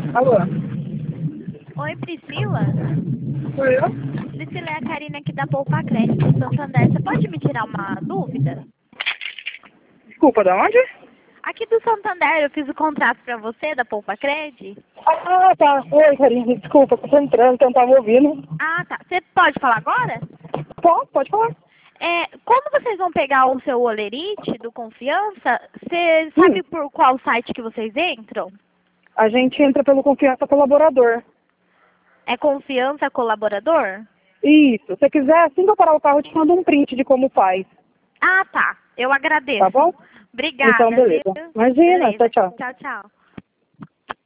Alô? Oi, Priscila? Sou eu? Priscila é a Karina aqui da Poupa Crédito do Santander. Você pode me tirar uma dúvida? Desculpa, da onde? Aqui do Santander, eu fiz o contrato pra você da Poupa Crédito. Ah, tá. Oi, Karine. Desculpa, tô entrando, que eu não tava ouvindo. Ah, tá. Você pode falar agora? Pode falar. Como vocês vão pegar o seu Olerite do Confiança, você sabe por qual site que vocês entram? A gente entra pelo Confiança Colaborador. É Confiança Colaborador? Isso. Se você quiser, assim que eu parar o carro, eu te mando um print de como faz. Ah, tá. Eu agradeço. Tá bom? Obrigada, Então, beleza. viu? Imagina. Beleza. Tchau, tchau. Tchau, tchau.